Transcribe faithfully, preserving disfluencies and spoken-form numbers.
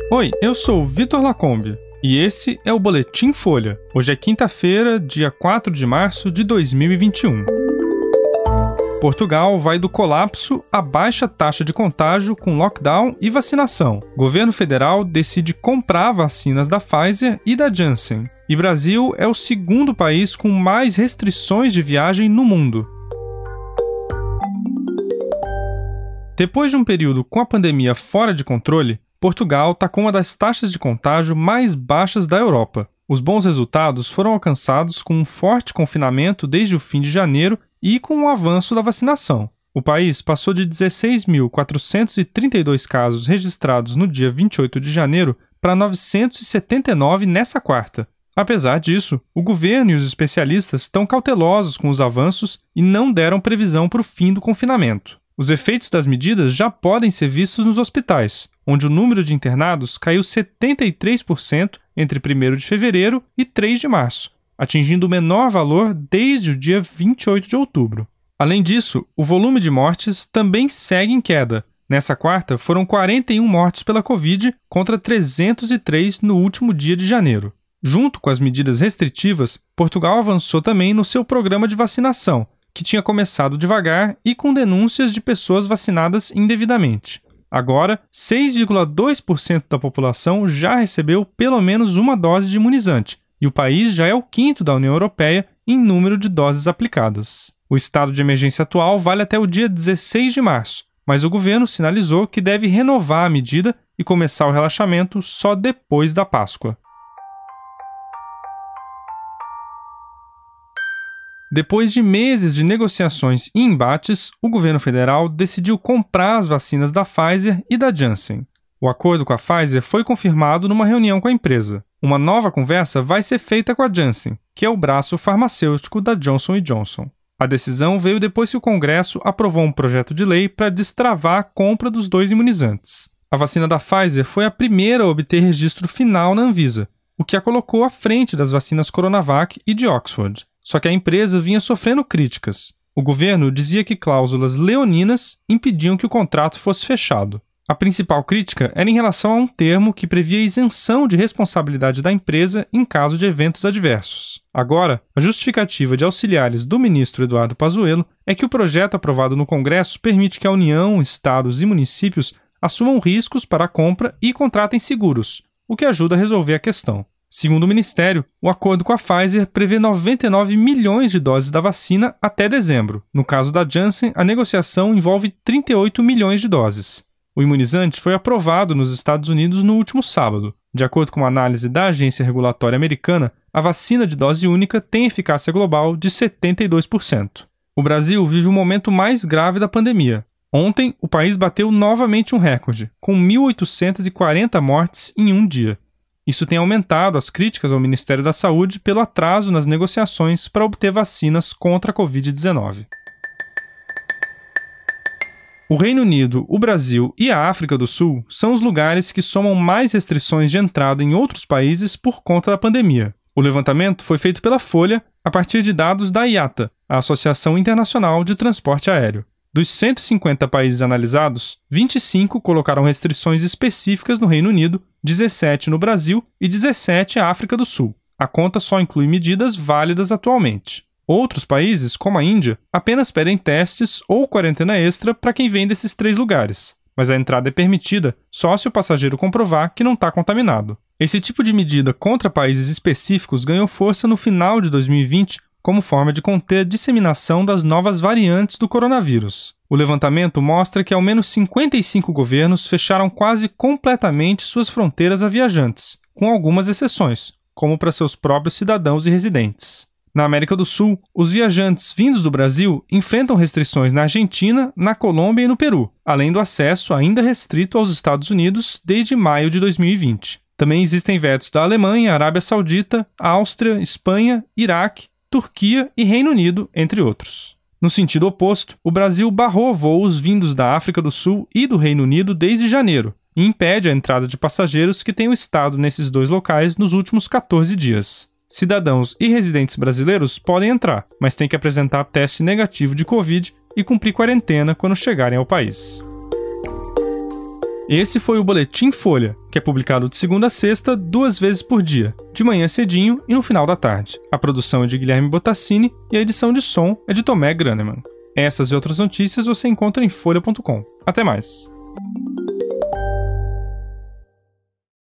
Oi, eu sou o Vitor Lacombe e esse é o Boletim Folha. Hoje é quinta-feira, dia quatro de março de dois mil e vinte e um. Portugal vai do colapso à baixa taxa de contágio com lockdown e vacinação. Governo federal decide comprar vacinas da Pfizer e da Janssen. E Brasil é o segundo país com mais restrições de viagem no mundo. Depois de um período com a pandemia fora de controle, Portugal está com uma das taxas de contágio mais baixas da Europa. Os bons resultados foram alcançados com um forte confinamento desde o fim de janeiro e com o avanço da vacinação. O país passou de dezesseis mil quatrocentos e trinta e dois casos registrados no dia vinte e oito de janeiro para novecentos e setenta e nove nessa quarta. Apesar disso, o governo e os especialistas estão cautelosos com os avanços e não deram previsão para o fim do confinamento. Os efeitos das medidas já podem ser vistos nos hospitais, onde o número de internados caiu setenta e três por cento entre primeiro de fevereiro e três de março, atingindo o menor valor desde o dia vinte e oito de outubro. Além disso, o volume de mortes também segue em queda. Nessa quarta, foram quarenta e uma mortes pela Covid contra trezentos e três no último dia de janeiro. Junto com as medidas restritivas, Portugal avançou também no seu programa de vacinação, que tinha começado devagar e com denúncias de pessoas vacinadas indevidamente. Agora, seis vírgula dois por cento da população já recebeu pelo menos uma dose de imunizante, e o país já é o quinto da União Europeia em número de doses aplicadas. O estado de emergência atual vale até o dia dezesseis de março, mas o governo sinalizou que deve renovar a medida e começar o relaxamento só depois da Páscoa. Depois de meses de negociações e embates, o governo federal decidiu comprar as vacinas da Pfizer e da Janssen. O acordo com a Pfizer foi confirmado numa reunião com a empresa. Uma nova conversa vai ser feita com a Janssen, que é o braço farmacêutico da Johnson e Johnson. A decisão veio depois que o Congresso aprovou um projeto de lei para destravar a compra dos dois imunizantes. A vacina da Pfizer foi a primeira a obter registro final na Anvisa, o que a colocou à frente das vacinas Coronavac e de Oxford. Só que a empresa vinha sofrendo críticas. O governo dizia que cláusulas leoninas impediam que o contrato fosse fechado. A principal crítica era em relação a um termo que previa isenção de responsabilidade da empresa em caso de eventos adversos. Agora, a justificativa de auxiliares do ministro Eduardo Pazuello é que o projeto aprovado no Congresso permite que a União, estados e municípios assumam riscos para a compra e contratem seguros, o que ajuda a resolver a questão. Segundo o Ministério, o acordo com a Pfizer prevê noventa e nove milhões de doses da vacina até dezembro. No caso da Janssen, a negociação envolve trinta e oito milhões de doses. O imunizante foi aprovado nos Estados Unidos no último sábado. De acordo com uma análise da agência regulatória americana, a vacina de dose única tem eficácia global de setenta e dois por cento. O Brasil vive o momento mais grave da pandemia. Ontem, o país bateu novamente um recorde, com mil oitocentas e quarenta mortes em um dia. Isso tem aumentado as críticas ao Ministério da Saúde pelo atraso nas negociações para obter vacinas contra a covid dezenove. O Reino Unido, o Brasil e a África do Sul são os lugares que somam mais restrições de entrada em outros países por conta da pandemia. O levantamento foi feito pela Folha a partir de dados da I A T A, a Associação Internacional de Transporte Aéreo. Dos cento e cinquenta países analisados, vinte e cinco colocaram restrições específicas no Reino Unido, dezessete no Brasil e dezessete na África do Sul. A conta só inclui medidas válidas atualmente. Outros países, como a Índia, apenas pedem testes ou quarentena extra para quem vem desses três lugares, mas a entrada é permitida só se o passageiro comprovar que não está contaminado. Esse tipo de medida contra países específicos ganhou força no final de dois mil e vinte como forma de conter a disseminação das novas variantes do coronavírus. O levantamento mostra que ao menos cinquenta e cinco governos fecharam quase completamente suas fronteiras a viajantes, com algumas exceções, como para seus próprios cidadãos e residentes. Na América do Sul, os viajantes vindos do Brasil enfrentam restrições na Argentina, na Colômbia e no Peru, além do acesso ainda restrito aos Estados Unidos desde maio de dois mil e vinte. Também existem vetos da Alemanha, Arábia Saudita, Áustria, Espanha, Iraque, Turquia e Reino Unido, entre outros. No sentido oposto, o Brasil barrou voos vindos da África do Sul e do Reino Unido desde janeiro e impede a entrada de passageiros que tenham estado nesses dois locais nos últimos quatorze dias. Cidadãos e residentes brasileiros podem entrar, mas têm que apresentar teste negativo de Covid e cumprir quarentena quando chegarem ao país. Esse foi o Boletim Folha, que é publicado de segunda a sexta, duas vezes por dia, de manhã cedinho e no final da tarde. A produção é de Guilherme Botassini e a edição de som é de Tomé Graneman. Essas e outras notícias você encontra em folha ponto com. Até mais!